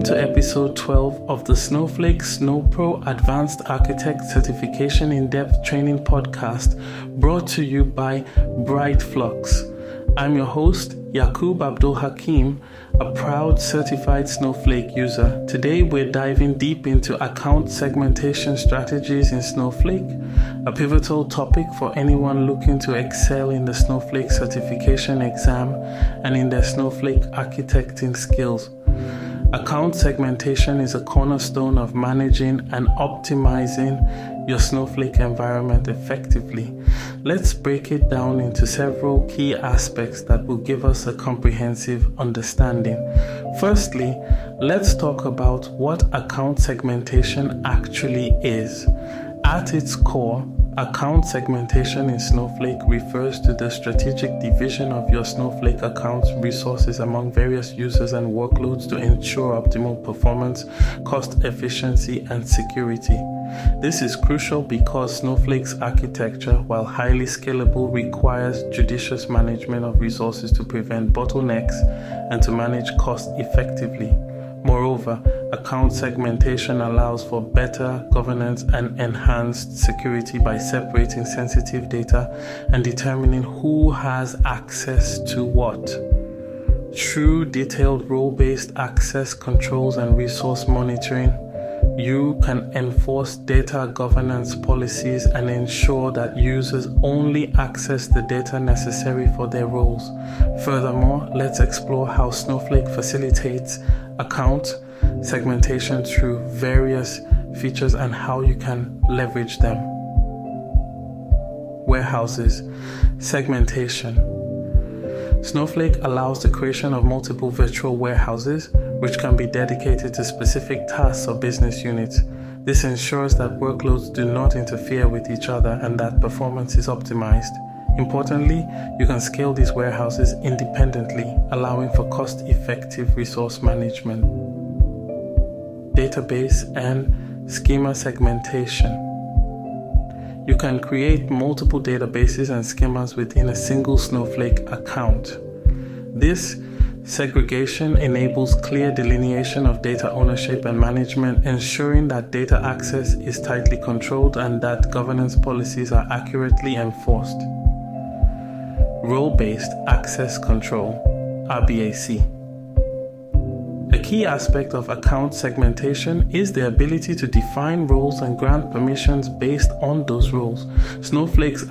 Welcome to episode 12 of the Snowflake SnowPro Advanced Architect Certification In-Depth Training Podcast, brought to you by Brightflux. I'm your host, Yaqub Abdul Hakim, a proud certified Snowflake user. Today we're diving deep into account segmentation strategies in Snowflake, a pivotal topic for anyone looking to excel in the Snowflake certification exam and in their Snowflake architecting skills. Account segmentation is a cornerstone of managing and optimizing your Snowflake environment effectively. Let's break it down into several key aspects that will give us a comprehensive understanding. Firstly, let's talk about what account segmentation actually is. At its core, account segmentation in Snowflake refers to the strategic division of your Snowflake account's resources among various users and workloads to ensure optimal performance, cost efficiency, and security. This is crucial because Snowflake's architecture, while highly scalable, requires judicious management of resources to prevent bottlenecks and to manage costs effectively. Moreover, account segmentation allows for better governance and enhanced security by separating sensitive data and determining who has access to what. Through detailed role-based access controls and resource monitoring, you can enforce data governance policies and ensure that users only access the data necessary for their roles. Furthermore, let's explore how Snowflake facilitates account segmentation through various features and how you can leverage them. Warehouses segmentation. Snowflake allows the creation of multiple virtual warehouses, which can be dedicated to specific tasks or business units. This ensures that workloads do not interfere with each other and that performance is optimized. Importantly, you can scale these warehouses independently, allowing for cost-effective resource management. Database and schema segmentation. You can create multiple databases and schemas within a single Snowflake account. This segregation enables clear delineation of data ownership and management, ensuring that data access is tightly controlled and that governance policies are accurately enforced. Role-based access control, RBAC. A key aspect of account segmentation is the ability to define roles and grant permissions based on those roles. Snowflake's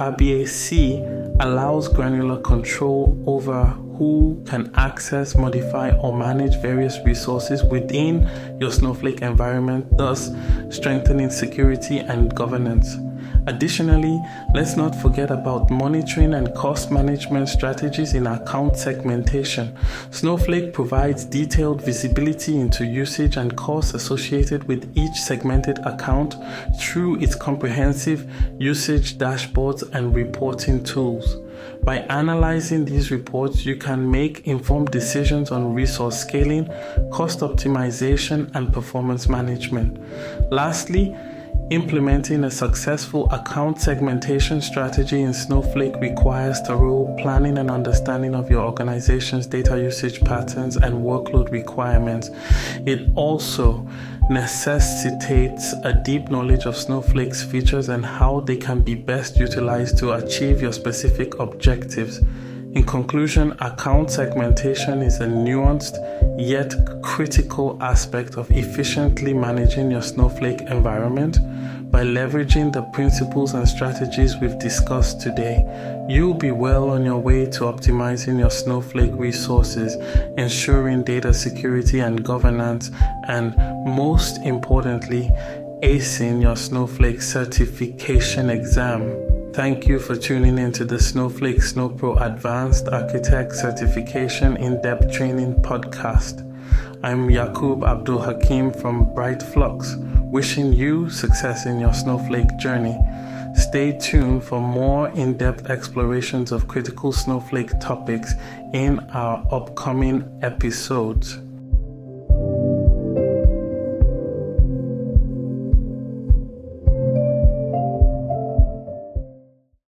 RBAC allows granular control over who can access, modify, or manage various resources within your Snowflake environment, thus strengthening security and governance. Additionally, let's not forget about monitoring and cost management strategies in account segmentation. Snowflake provides detailed visibility into usage and costs associated with each segmented account through its comprehensive usage dashboards and reporting tools. By analyzing these reports, you can make informed decisions on resource scaling, cost optimization, and performance management. Lastly, implementing a successful account segmentation strategy in Snowflake requires thorough planning and understanding of your organization's data usage patterns and workload requirements. It also necessitates a deep knowledge of Snowflake's features and how they can be best utilized to achieve your specific objectives. In conclusion, account segmentation is a nuanced yet critical aspect of efficiently managing your Snowflake environment. By leveraging the principles and strategies we've discussed today, you'll be well on your way to optimizing your Snowflake resources, ensuring data security and governance, and most importantly, acing your Snowflake certification exam. Thank you for tuning into the Snowflake SnowPro Advanced Architect Certification In-Depth Training Podcast. I'm Yaqub Abdul Hakim from Brightflux, wishing you success in your Snowflake journey. Stay tuned for more in-depth explorations of critical Snowflake topics in our upcoming episodes.